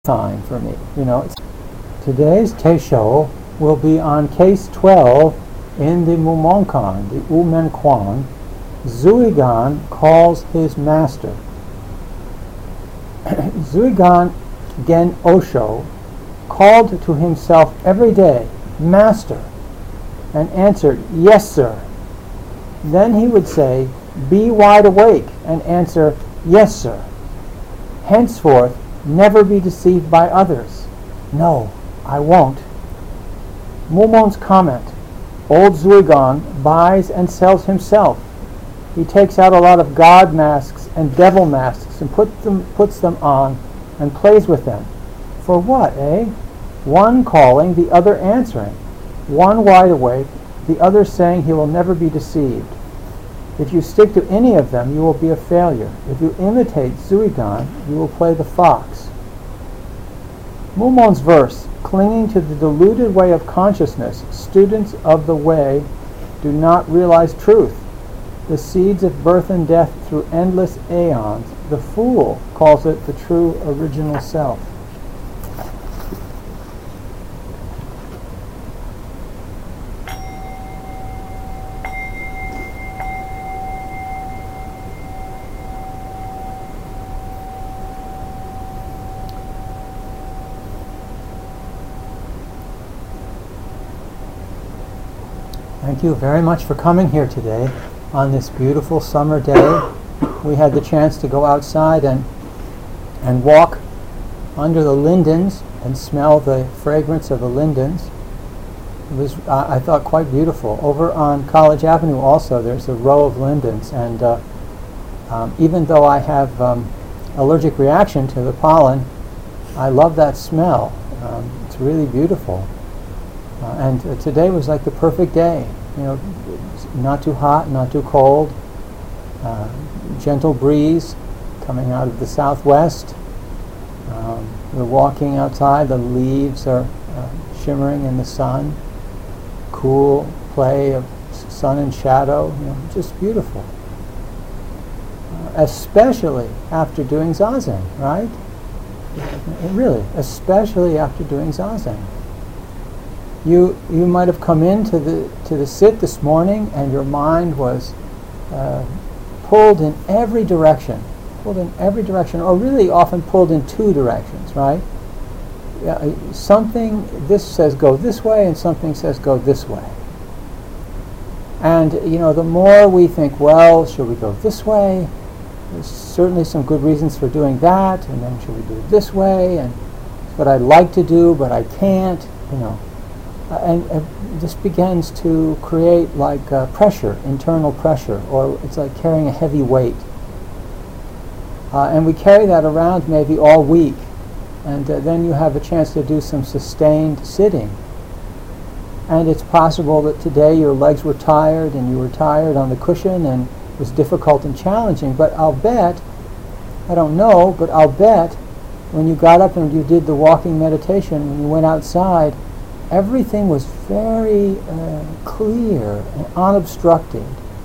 time for me. Today's Teisho will be on case 12 in the Mumonkan, the Umenkwan. Zuigan calls his master. Zuigan Gen Osho called to himself every day, "Master," and answered, "Yes, sir." Then he would say, "Be wide awake," and answer, "Yes, sir." Henceforth, never be deceived by others. "No, I won't." Mumon's comment: Old Zuigan buys and sells himself. He takes out a lot of god masks and devil masks and puts them on and plays with them. For what, eh? One calling, the other answering. One wide awake, the other saying he will never be deceived. If you stick to any of them, you will be a failure. If you imitate Zuigan, you will play the fox. Mumon's verse: clinging to the deluded way of consciousness, students of the way do not realize truth. The seeds of birth and death through endless aeons. The fool calls it the true original self. Thank you very much for coming here today on this beautiful summer day. We had the chance to go outside and walk under the lindens and smell the fragrance of the lindens. It was, I thought, quite beautiful. Over on College Avenue also there's a row of lindens, and even though I have allergic reaction to the pollen, I love that smell. It's really beautiful. And today was like the perfect day. Not too hot, not too cold. Gentle breeze coming out of the southwest. We're walking outside. The leaves are shimmering in the sun. Cool play of sun and shadow. Just beautiful. Especially after doing zazen, right? Really, especially after doing zazen. You might have come into the sit this morning and your mind was pulled in every direction, or really often pulled in two directions, right? Something, this says go this way, and something says go this way. And the more we think, well, should we go this way? There's certainly some good reasons for doing that, and then should we do it this way? And it's what I'd like to do, but I can't, And this begins to create like pressure, internal pressure, or it's like carrying a heavy weight. And we carry that around maybe all week, and then you have a chance to do some sustained sitting. And it's possible that today your legs were tired and you were tired on the cushion and it was difficult and challenging, but I'll bet, I don't know, but I'll bet when you got up and you did the walking meditation, when you went outside, everything was very clear and unobstructed.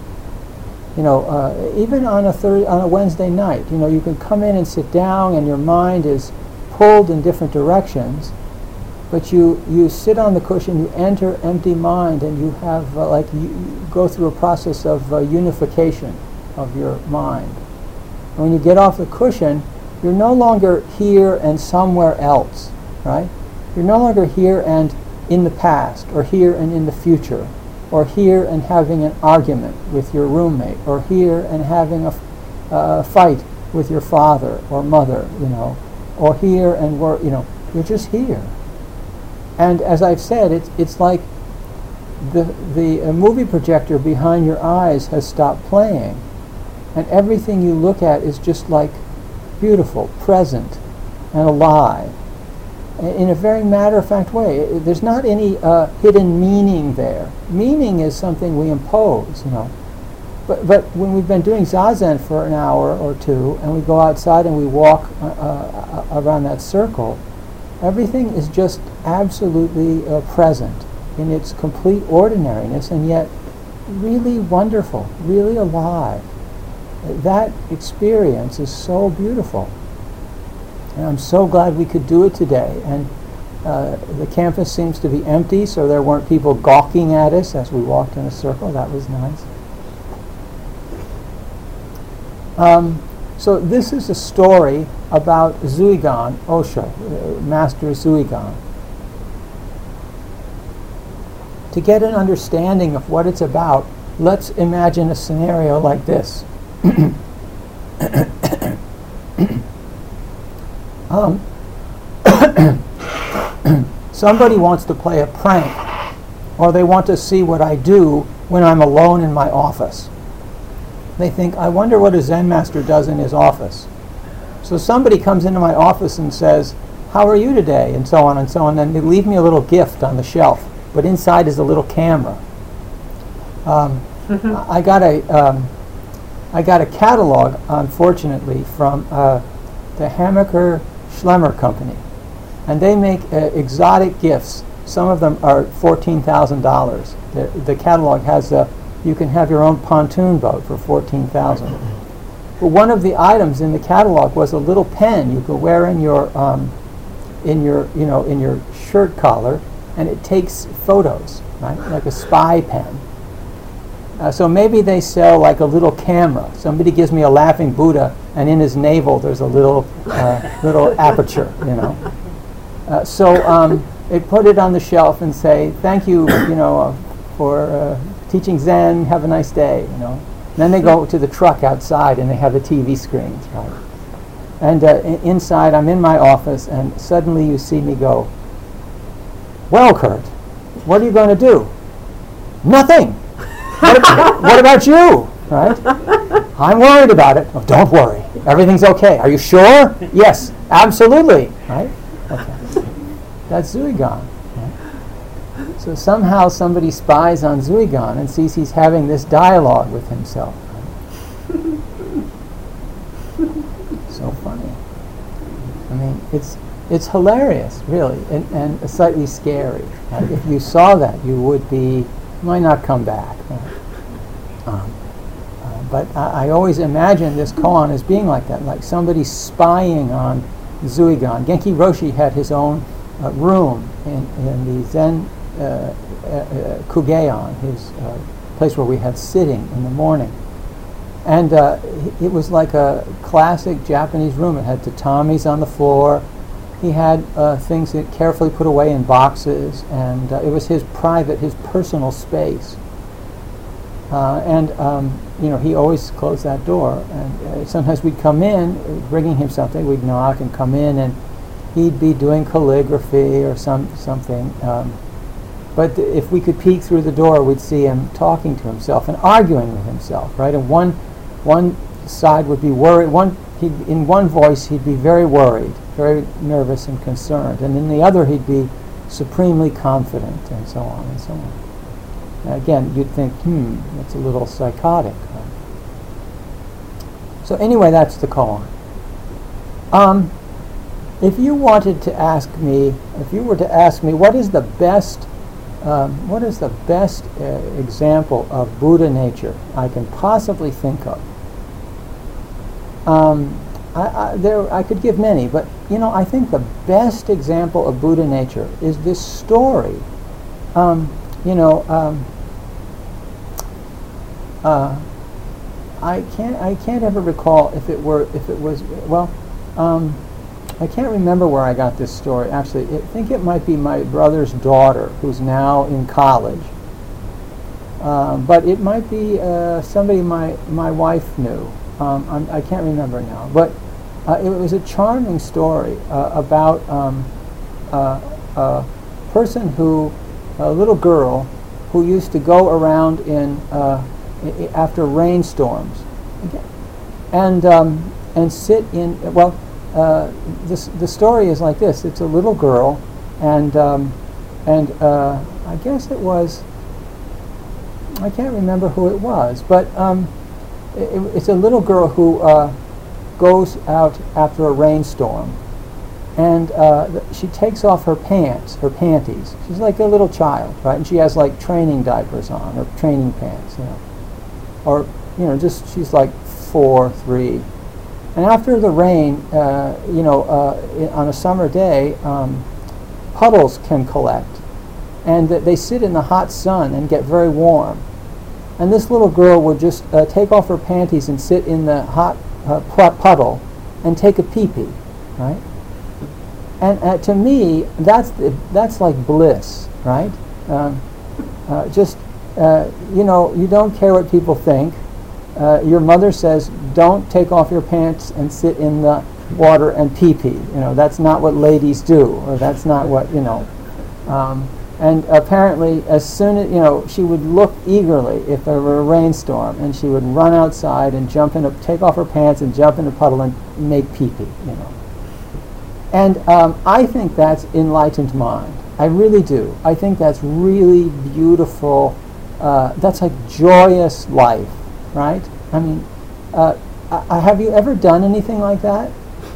Even on a Wednesday night, you can come in and sit down and your mind is pulled in different directions, but you sit on the cushion, you enter empty mind, and you have you go through a process of unification of your mind. And when you get off the cushion, you're no longer here and somewhere else, right? You're no longer here and in the past, or here and in the future, or here and having an argument with your roommate, or here and having a fight with your father or mother, or here and you're just here. And as I've said, it's like the movie projector behind your eyes has stopped playing, and everything you look at is just like beautiful, present, and alive. In a very matter-of-fact way. There's not any hidden meaning there. Meaning is something we impose, But when we've been doing zazen for an hour or two, and we go outside and we walk around that circle, everything is just absolutely present in its complete ordinariness, and yet really wonderful, really alive. That experience is so beautiful. And I'm so glad we could do it today. And the campus seems to be empty, so there weren't people gawking at us as we walked in a circle. That was nice. So this is a story about Zuigan Osho, Master Zuigan. To get an understanding of what it's about, let's imagine a scenario like this. Somebody wants to play a prank, or they want to see what I do when I'm alone in my office. They think, I wonder what a Zen master does in his office. So somebody comes into my office and says, how are you today? And so on and so on. And they leave me a little gift on the shelf, but inside is a little camera. I got a catalog, unfortunately, from the Hammacher Schlemmer Company. And they make exotic gifts. Some of them are $14,000. The catalog has you can have your own pontoon boat for $14,000. But one of the items in the catalog was a little pen you could wear in your shirt collar, and it takes photos, right? Like a spy pen. So maybe they sell like a little camera. Somebody gives me a laughing Buddha, and in his navel there's a little aperture, So they put it on the shelf and say, thank you, for teaching Zen, have a nice day, And then they go to the truck outside and they have the TV screens, right? And inside, I'm in my office, and suddenly you see me go, well, Kurt, what are you going to do? Nothing. What about you? Right? I'm worried about it. Oh, don't worry. Everything's okay. Are you sure? Yes, absolutely. Right? Okay. That's Zuigan. Right? So somehow somebody spies on Zuigan and sees he's having this dialogue with himself. Right? So funny. I mean, it's hilarious, really, and slightly scary. Right? If you saw that, you might not come back. Right? But I always imagine this koan as being like that, like somebody spying on Zuigan. Genki Roshi had his own room in the Zen Kugeon, his place where we had sitting in the morning. And it was like a classic Japanese room. It had tatamis on the floor. He had things that carefully put away in boxes, and it was his personal space. He always closed that door. And sometimes we'd come in, bringing him something. We'd knock and come in, and he'd be doing calligraphy or something. But if we could peek through the door, we'd see him talking to himself and arguing with himself, right? And one side would be worried. In one voice, he'd be very worried, very nervous and concerned, and in the other, he'd be supremely confident, and so on and so on. Now, again, you'd think, that's a little psychotic. Right? So anyway, that's the koan. If you were to ask me, what is the best example of Buddha nature I can possibly think of? I could give many, but I think the best example of Buddha nature is this story. I can't ever recall I can't remember where I got this story. Actually, I think it might be my brother's daughter, who's now in college. But it might be somebody my wife knew. I can't remember now. But it was a charming story about a little girl who used to go around after rainstorms and sit in. The story is like this. It's a little girl, and I guess it was. I can't remember who it was, but it's a little girl who goes out after a rainstorm, and she takes off her panties. She's like a little child, right? And she has like training diapers on, or training pants, or just she's like 4, 3. And after the rain, on a summer day, puddles can collect. And they sit in the hot sun and get very warm. And this little girl would just take off her panties and sit in the hot puddle and take a pee-pee, right? And to me, that's like bliss, right? You don't care what people think. Your mother says, don't take off your pants and sit in the water and pee-pee. That's not what ladies do, or that's not what, and apparently, as soon as, she would look egerly if there were a rainstorm, and she would run outside and take off her pants and jump in a puddle and make pee-pee, And I think that's enlightened mind. I really do. I think that's really beautiful. That's like joyous life, right? I mean, have you ever done anything like that?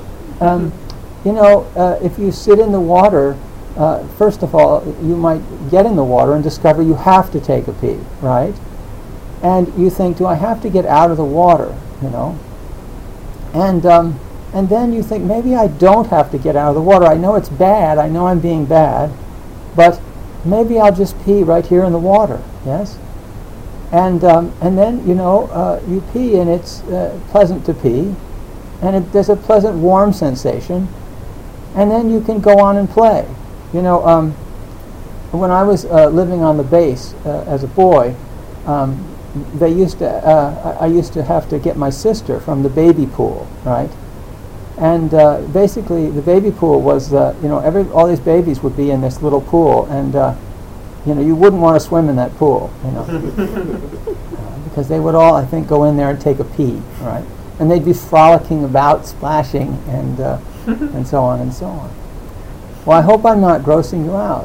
If you sit in the water, first of all, you might get in the water and discover you have to take a pee, right? And you think, do I have to get out of the water, And then you think, maybe I don't have to get out of the water. I know it's bad. I know I'm being bad. But maybe I'll just pee right here in the water, yes? And then, you pee, and it's pleasant to pee. And there's a pleasant warm sensation. And then you can go on and play. When I was living on the base as a boy, I used to have to get my sister from the baby pool, right? And basically, the baby pool was, all these babies would be in this little pool, and you wouldn't want to swim in that pool, because they would all, I think, go in there and take a pee, right? And they'd be frolicking about, splashing, and so on and so on. Well, I hope I'm not grossing you out.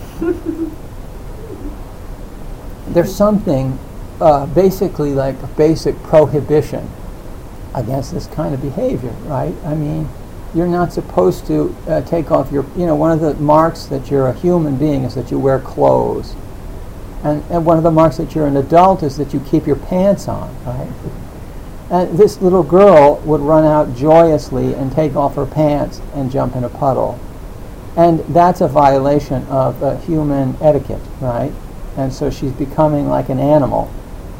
There's something basically like a basic prohibition against this kind of behavior, right? I mean, you're not supposed to take off your, one of the marks that you're a human being is that you wear clothes. And one of the marks that you're an adult is that you keep your pants on, right? And this little girl would run out joyously and take off her pants and jump in a puddle. And that's a violation of human etiquette, right? And so she's becoming like an animal.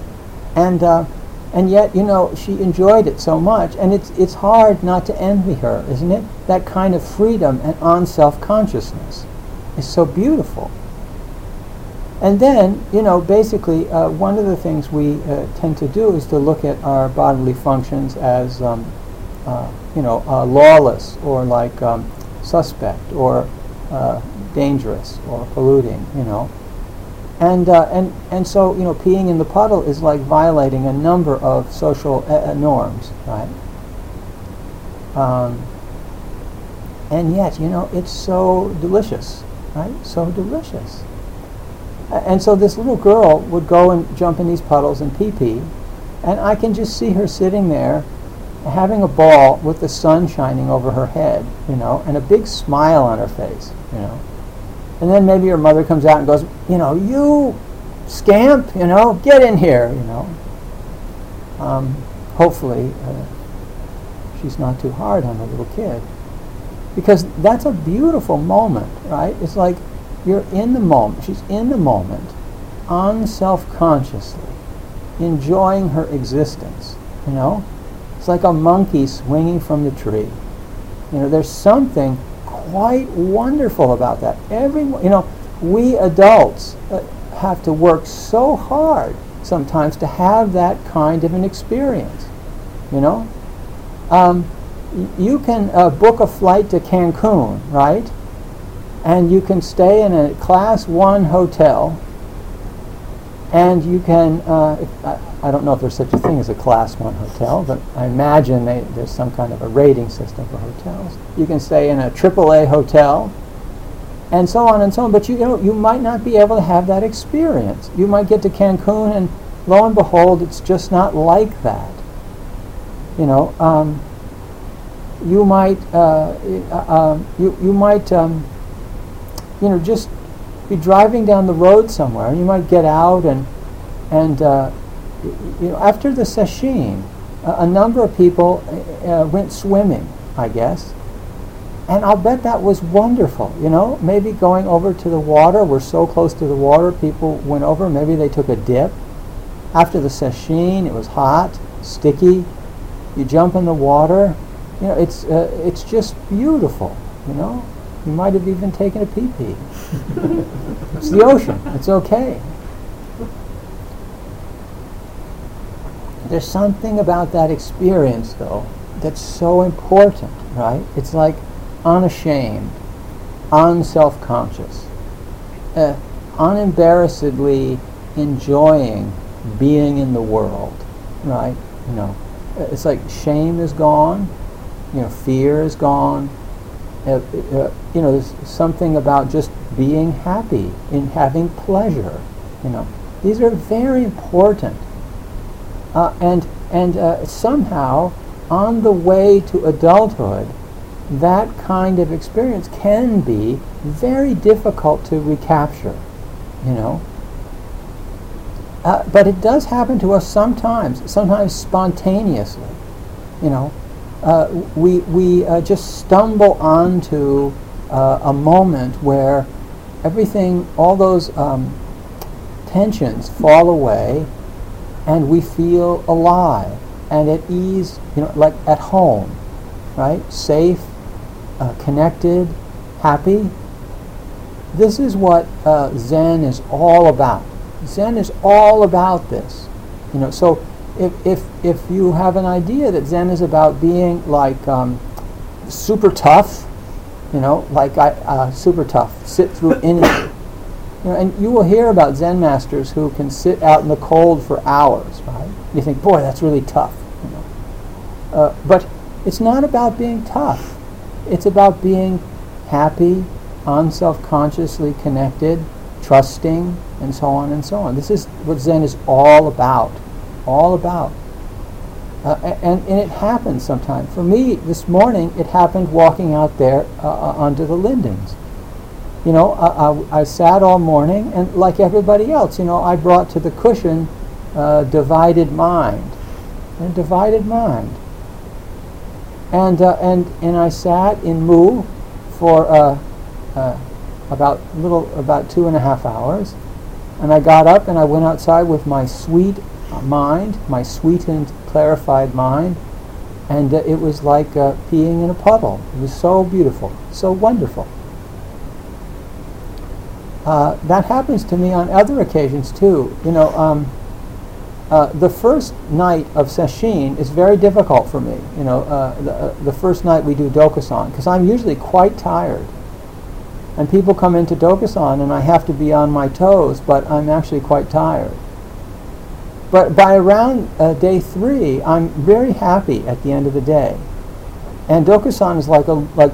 And yet, she enjoyed it so much, and it's hard not to envy her, isn't it? That kind of freedom and on-self-consciousness is so beautiful. And then, basically, one of the things we tend to do is to look at our bodily functions as, lawless, or like suspect, or dangerous, or polluting, And so, peeing in the puddle is like violating a number of social norms, right? And yet, it's so delicious, right? So delicious. And so this little girl would go and jump in these puddles and pee-pee, and I can just see her sitting there having a ball with the sun shining over her head, and a big smile on her face, And then maybe her mother comes out and goes, you scamp, get in here, Hopefully, she's not too hard on the little kid. Because that's a beautiful moment, right? It's like you're in the moment. She's in the moment, unself-consciously, enjoying her existence, It's like a monkey swinging from the tree. There's something quite wonderful about that. We adults have to work so hard sometimes to have that kind of an experience. You can book a flight to Cancun, right? And you can stay in a Class 1 hotel, and you can, I don't know if there's such a thing as a Class 1 hotel, but I imagine there's some kind of a rating system for hotels. You can stay in a AAA hotel, and so on and so on. But you might not be able to have that experience. You might get to Cancun, and lo and behold, it's just not like that. You might just be driving down the road somewhere, and you might get out and after the sesshin, a number of people went swimming, I guess. And I'll bet that was wonderful, you know, maybe going over to the water. We're so close to the water, people went over, maybe they took a dip. After the sesshin, it was hot, sticky. You jump in the water, you know, it's just beautiful, you know. You might have even taken a pee-pee. It's the ocean, it's okay. There's something about that experience, though, that's so important, right? It's like unashamed, unself-conscious, unembarrassedly enjoying being in the world, right? You know, it's like shame is gone, you know, fear is gone. You know, there's something about just being happy, in having pleasure. You know, these are very important. And somehow, on the way to adulthood, that kind of experience can be very difficult to recapture, you know. But it does happen to us sometimes spontaneously, you know. We just stumble onto a moment where everything, all those tensions fall away, and we feel alive and at ease, you know, like at home, right? Safe, connected, happy. This is what Zen is all about. Zen is all about this, you know. So if you have an idea that Zen is about being like super tough, you know, like super tough, sit through anything. You know, and you will hear about Zen masters who can sit out in the cold for hours, right? You think, boy, that's really tough. You know? But it's not about being tough. It's about being happy, unself-consciously connected, trusting, and so on and so on. This is what Zen is all about. All about. And it happens sometimes. For me, this morning, it happened walking out there under the lindens. You know, I sat all morning, and like everybody else, you know, I brought to the cushion divided mind. A divided mind. And I sat in Mu for about 2.5 hours, and I got up and I went outside with my sweet mind, my sweetened, clarified mind, and it was like peeing in a puddle. It was so beautiful, so wonderful. That happens to me on other occasions too. You know, the first night of sesshin is very difficult for me. You know, the first night we do dokusan, because I'm usually quite tired. And people come into dokusan and I have to be on my toes, but I'm actually quite tired. But by around day 3, I'm very happy at the end of the day. And dokusan is like